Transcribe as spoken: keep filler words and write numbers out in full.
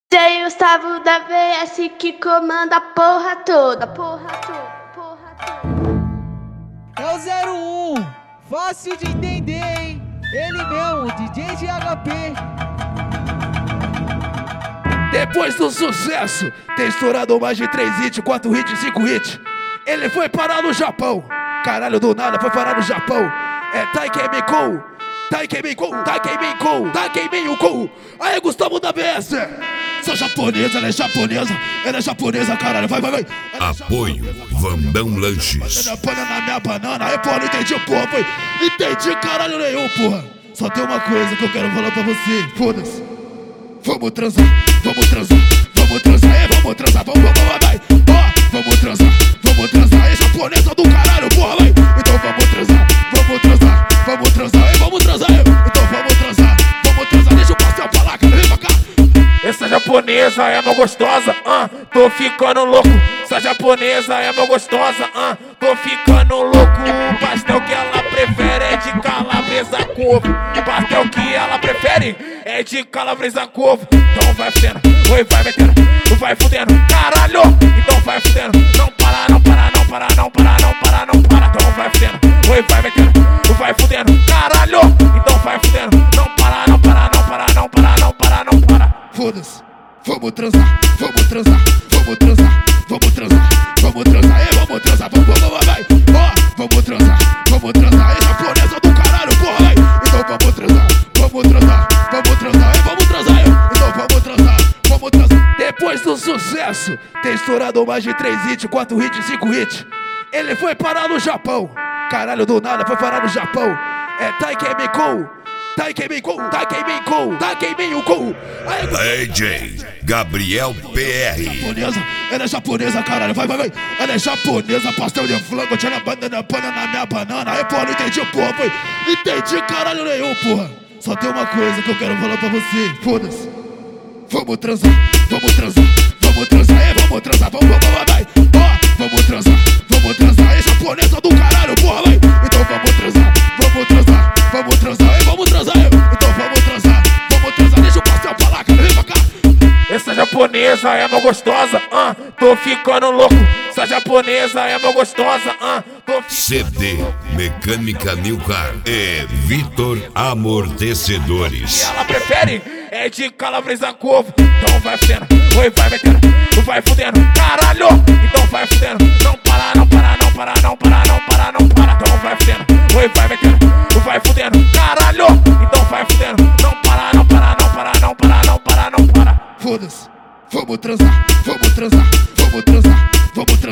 D J Gustavo da V S que comanda a porra toda, porra toda, porra toda. É o zero um, fácil de entender, hein? Ele mesmo, D J de H P. Depois do sucesso, ter estourado mais de três hits, quatro hits, cinco hits, ele foi parar no Japão. Caralho, do nada foi parar no Japão. É Taikemiko, Taikemiko, Taikemiko, Taikemiko. Aí, Gustavo da V S. Sou japonesa, ela é japonesa, ela é japonesa, caralho, vai, vai, vai. Apoio Vambão Lanches. Pana na minha banana, aí, porra, não entendi, porra, foi. Entendi caralho nenhum, porra. Só tem uma coisa que eu quero falar pra você, foda-se. Vamos transar, vamos transar, vamos transar, é, vamos transar, vamos, vamos, vai. Ó, vamos transar, vamos transar, é japonesa do caralho, porra, vai. Então vamos transar, vamos transar, vamos transar, é, vamos transar, é. Então vamos transar, vamos transar, deixa o pastel pra lá, cara, vem pra cá. Essa japonesa é mó gostosa, ah, tô ficando louco. Essa japonesa é mó gostosa, ah, tô ficando louco. O pastel que ela prefere é de calabresa com ovo. O pastel que ela prefere é de calabresa com ovo. Então vai fudendo, oi, vai metendo, vai fudendo, caralho. Então vai fudendo, não para, não para, não para, não para, não para, não para. Então vai fudendo, oi, vai metendo, vai fudendo, caralho. Então vai fudendo, não para, não para, não para, não para, não para, não para. Foda-se, vamos transar, vamos transar, vamos transar, vamos transar, vamos transar, é, vamos transar, vamos, vamos, vai, ó, vamos transar, vamos transar, é japonesa do caralho, porra, vai, então vamos transar, vamos transar, vamos transar, é, vamos transar, é, então vamos transar, vamos transar. Depois do sucesso, ter estourado mais de três hits, quatro hits, cinco hits, ele foi parar no Japão, caralho, do nada, foi parar no Japão, é Taikemiko, Taikemiko, Taikemiko, Taikemiko. D J Gabriel P R. Japonesa, ela é japonesa, caralho, vai, vai, vai. Ela é japonesa, pastel de flango, tinha na banana, pana na minha banana. Aí, porra, não entendi, porra, foi. Entendi caralho nenhum, porra. Só tem uma coisa que eu quero falar pra você, foda-se. Vamos transar, vamos transar, vamos transar, é, vamos transar, vamos, vamos, vai. Ó, vamos transar, vamos transar, é japonesa do caralho, porra, vai. Então vamos transar, vamos transar, vamos transar, é, vamos transar, é. Então vamos transar, vamos transar, deixa o pastel pra lá, cara, vem pra cá. Essa japonesa é mó gostosa, ah, tô ficando louco. Essa japonesa é mó gostosa, ah, tô C D Mecânica New Car e Vitor Amortecedores. Ela prefere é de calabresa com ovo. Então vai fudendo, oi, vai metendo, vai fudendo, caralho. Então vai fudendo, não para, não para, não para, não para, não para, não para. Então vai fudendo, oi, vai metendo, vai fudendo, caralho. Então vai fudendo, não para, não para, não para, não para, não para, não para. Foda-se, vamos transar, vamos transar, vamos transar, vamos transar.